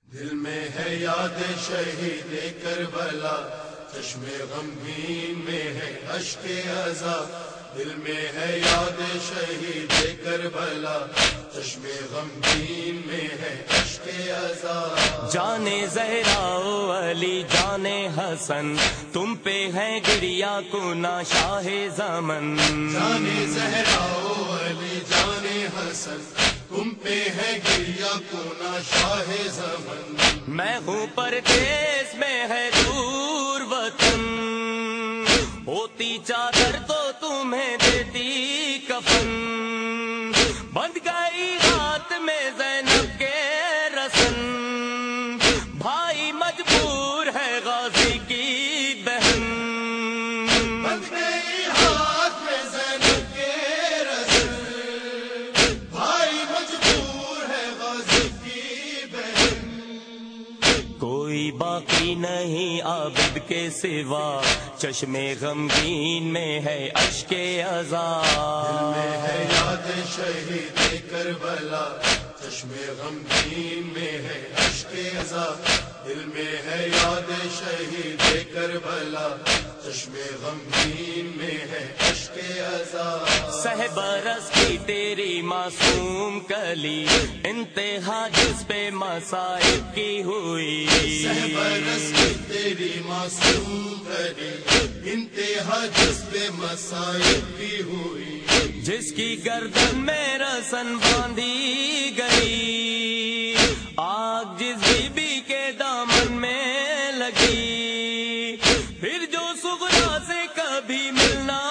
دل میں ہے یاد شہید کربلا، چشم غمگین میں ہے اشک عزا۔ دل میں ہے یاد شہید کربلا، چشم غمگین میں ہے اشک عزا۔ جانے زہرا و علی جانے حسن، تم پہ ہے گریا کونا شاہ زمن۔ جانے زہرا و علی جانے حسن، تم پہ ہے گریا کونا شاہ زمن۔ میں ہوں پردیس میں ہے دور وطن، ہوتی چادر تو تمہیں دیتی کفن۔ بند گئی ہاتھ میں زینب کے رسن، بھائی مجبور ہے غازی کی بہن۔ بند گئی ہاتھ میں زینب کے رسن، بھائی مجبور ہے غازی کی بہن۔ کوئی باقی نہیں عابد کے سوا، چشم غمگین میں ہے اشک عزا۔ دل میں ہے یاد شہید کربلا، چشم غمگین میں ہے اشک عزا۔ دل میں ہے یاد شہید کربلا، چشم غمگین میں ہے اشک عزا۔ سہ برس کی تیری معصوم کلی، انتہا جس پہ مصائب کی ہوئی۔ سہ برس کی تیری معصوم کلی، انتہا جس پہ مصائب کی ہوئی۔ جس کی گردن میں رسن باندھی گئی، آگ جس بی بی کے دامن میں لگی، پھر جو صغرا سے کبھی مل نہ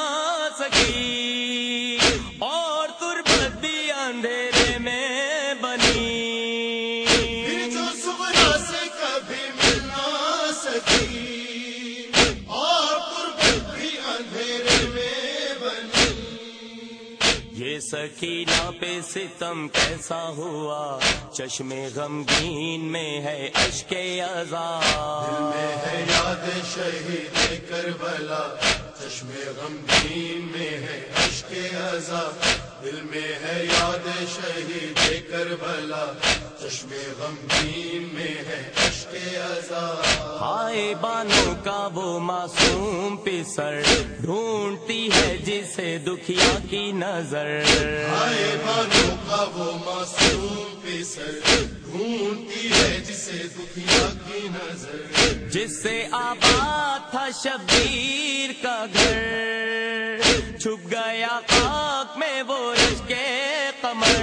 سکی، اور تربت بھی اندھیرے میں بنی۔ پھر جو صغرا سے کبھی مل نہ سکی، اور تربت بھی اندھیرے میں بنی۔ یہ سکینہ پہ ستم کیسا ہوا، چشم غمگین میں ہے اشک عزا۔ دل میں ہے یاد شہید کربلا، چشم غمگین میں ہے اشک عزا۔ دل میں ہے یاد شہید کربلا، چشم غمگین میں ہے اشک عزا۔ ہائے بانو کا وہ معصوم پسر، ڈھونڈتی ہے جسے دکھیا کی نظر۔ ہائے بانو کا وہ معصوم پسر، ڈھونڈتی ہے جسے دکھیا کی نظر۔ جس سے آباد تھا شبیر کا گھر، چھپ گیا خاک میں وہ رش کے قمر۔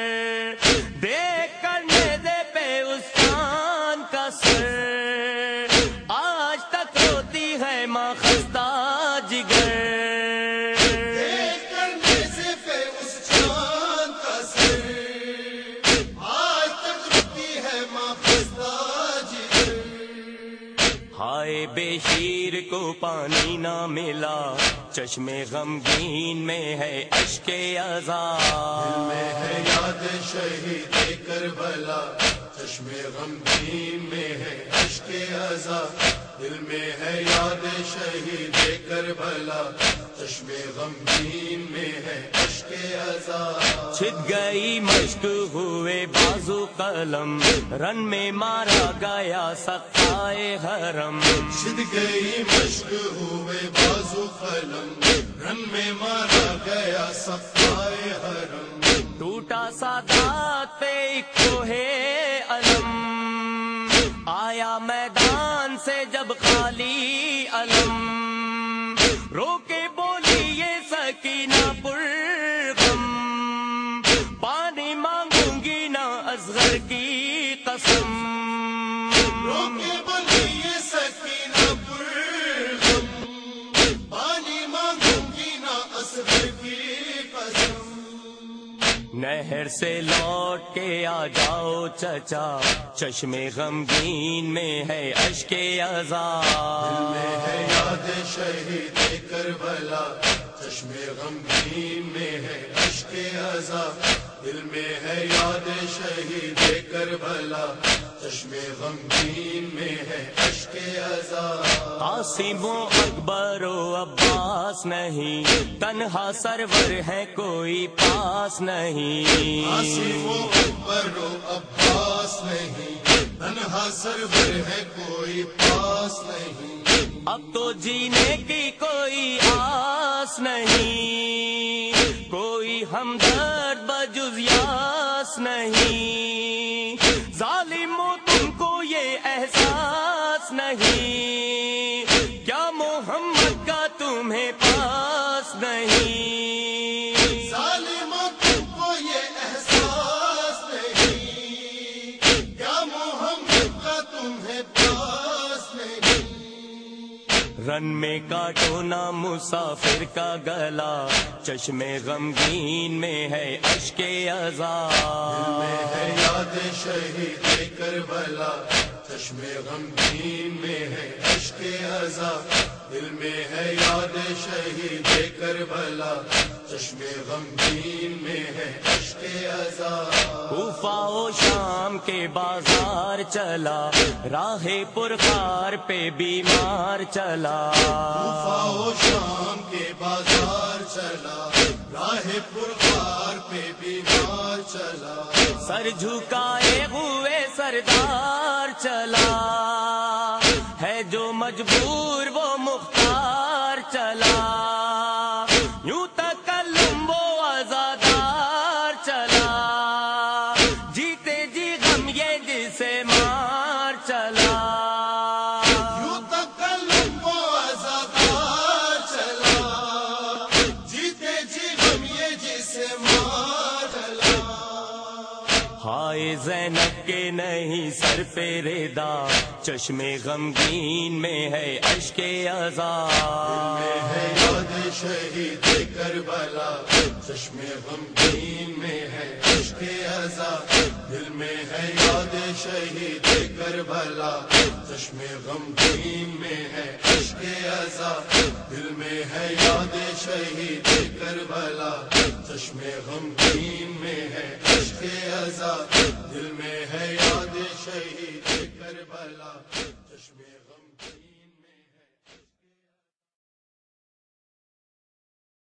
دیکھ کر نیزے پہ اس جان کا سر، آج تک روتی ہے ماں خستہ جگر۔ دیکھ کر نیزے پہ اس جان کا سر، آج تک روتی ہے ماں خستہ جگر۔ ہائے بے شیر کو پانی نہ ملا، چشم غمگین میں ہے اشک عزا۔ دل میں ہے یاد شہید کربلا، چشم غمگین میں ہے اشک عزا۔ دل میں ہے یاد شہید کربلا، چشم غمگین میں ہے اشک عزا۔ چھت گئی مشق ہوئے بازو قلم، رن میں مارا گیا سقائے حرم۔ چھت گئی مشق ہوئے بازو قلم، رن میں مارا گیا صفائے حرم۔ ٹوٹا سادات پہ ایک کوہ علم، آیا میدان سے جب خالی علم۔ رو کے بولی یہ سکینہ پرغم، پانی مانگوں گی نہ اصغر کی قسم۔ رو کے بولی یہ سکینہ پرغم، پانی مانگوں گی نہ اصغر کی قسم۔ نہر سے لوٹ کے آ جاؤ چچا، چشم غمگین میں ہے اشک عزا۔ دل میں ہے یاد شہید کربلا، چشم غمگین میں ہے اشک عزا۔ دل میں ہے یاد شہید کربلا، چشم غمگین میں ہے اشک عزا۔ قاسم و اکبر و عباس نہیں، تنہا سرور ہے کوئی پاس نہیں۔ قاسم و اکبر و عباس نہیں، تنہا سرور ہے کوئی پاس نہیں، اب تو جینے کی کوئی آس نہیں، کوئی ہمدرد بجز یاس نہیں، ظالموں تم کو یہ احساس نہیں، کیا محمد کا تمہیں پاس نہیں، ظالموں تم کو یہ احساس نہیں، کیا محمد کا تمہیں پاس نہیں۔ رن میں کاٹو نا مسافر کا گلا، چشم غمگین میں ہے اشک عذاب، میں ہے یاد شہید کربلا، چشم غمگین میں ہے اشک عذاب، دل میں ہے یاد شہید کربلا، چشم غمگین میں ہے اشک عذاب۔ کوفہ و شام کے بازار چلا، راہ پرخار پہ بیمار چلا، کوفہ و شام کے بازار چلا، راہ پرخار پہ بیمار چلا، سر جھکائے ہوئے سردار چلا، ہے جو مجبور وہ مختار چلا، یوں تکلم وہ عزادار چلا، جیتے جی غم یہ جسے مار چلا، یوں تکلم وہ عزادار چلا، جیتے جی غم یہ جسے مار چلا۔ ہائے زینب کے نہیں سر پہ ردا، چشم غمگین میں ہے اشک عذاب، میں ہے یاد شہید کربلا، چشم غمگین میں ہے اشک عذاب، دل میں ہے یاد شہید کربلا، چشم غمگین میں ہے اشک عذاب، دل میں ہے یاد شہید کربلا، چشم غمگین میں ہے اشک عذاب، دل میں ہے یاد شہید کربلا، چشم غم